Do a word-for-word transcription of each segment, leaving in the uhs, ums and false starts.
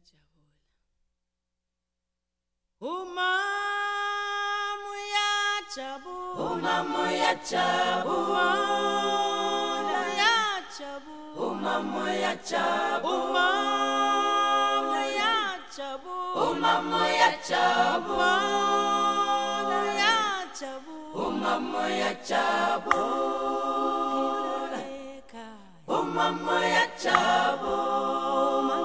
ngiyajabula uma muyajabula uma muyajabula uma muyajabula uma muyajabula uma muyajabula uma muyajabula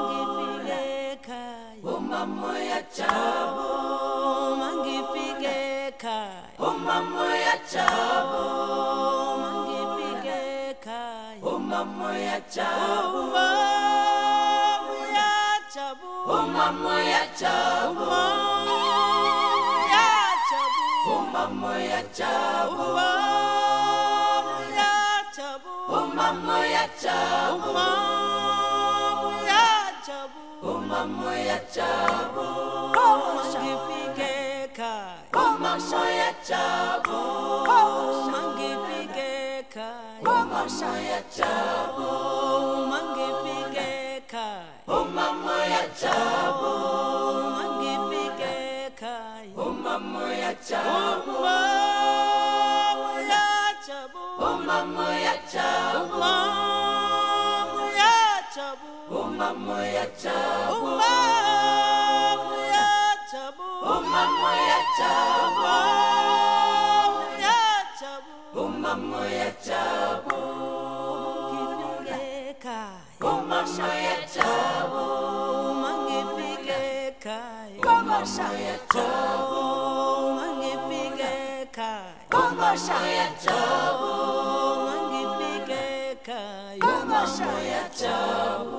uma muyajabula uma ngifike ekhaya uma muyajabula uma ngifike ekhaya uma muyajabula uma muyajabula uma muyajabula uma muyajabula uma muyajabula uma ngifike ekhaya uma muyajabula uma ngifike ekhaya uma muyajabula uma ngifike ekhaya uma muyajabula uma ngifike ekhaya uma muyajabula uma muyajabula uma muyajabula uma muyajabula uma muyajabula uma uma ngifike ekhaya uma uma ngifike ekhaya uma uma ngifike ekhaya uma muyajabula